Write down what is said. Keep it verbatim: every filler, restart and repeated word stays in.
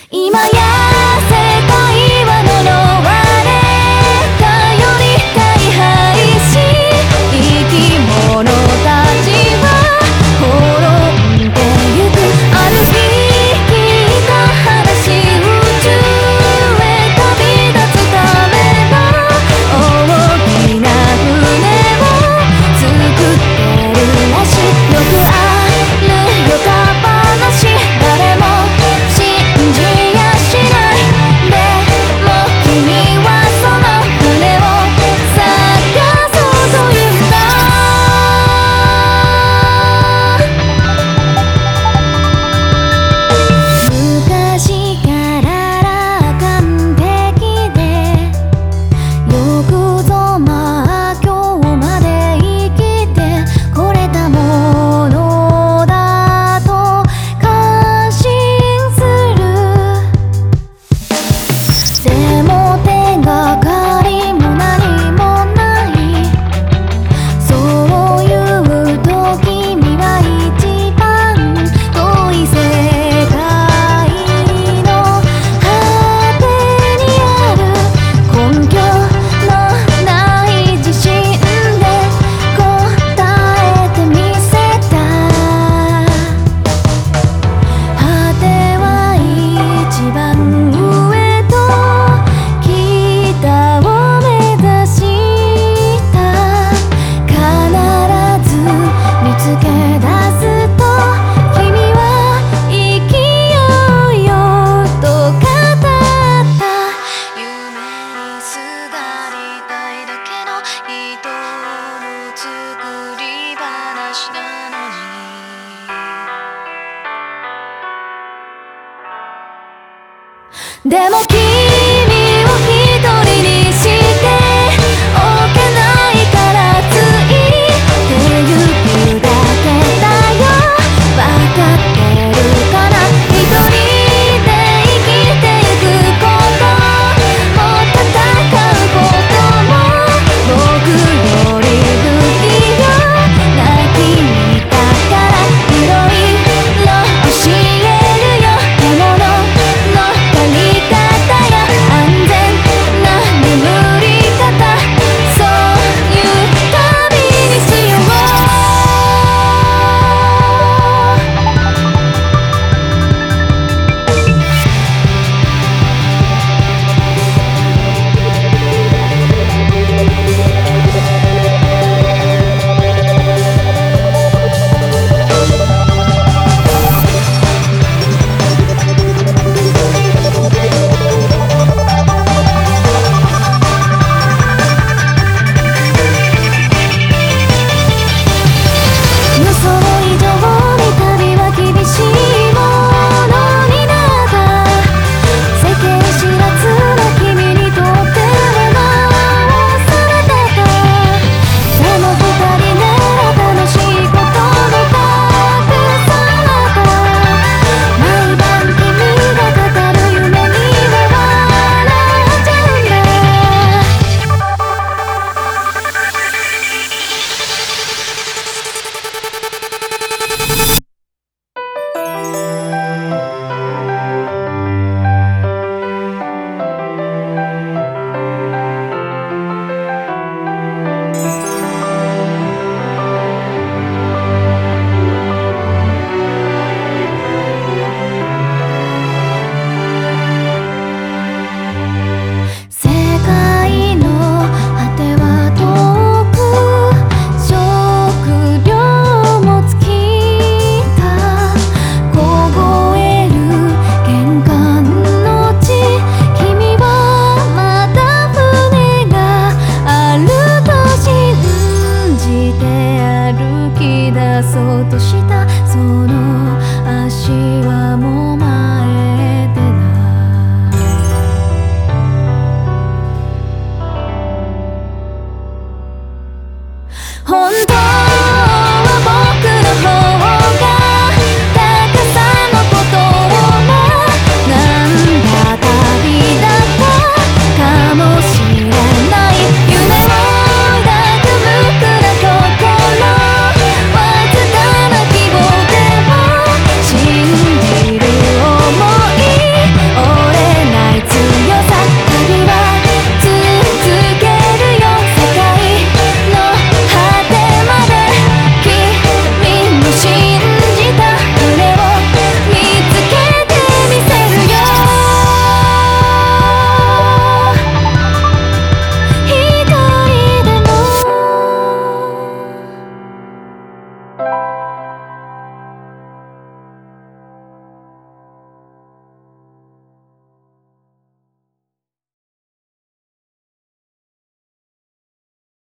今や世界は呪われたより大敗し、生き物たちは滅んでゆく。ある日聞いた話、宇宙へ旅立つための大きな船を作ってるらしい。よくある予感話、誰も信じやしない。でも君はその船を探そうと言うんだ。昔から完璧で、よくぞまあ今日まで生きてこれたものだと感心する。でも手がかりも何もない。そういうと君は一番遠い世界の果てにある根拠のない自信で答えてみせた。果ては一番上と北を目指した。必ず見つけ出すと君は生きようよと語った。夢にすがりたいだけの人の作り話なのに。でも君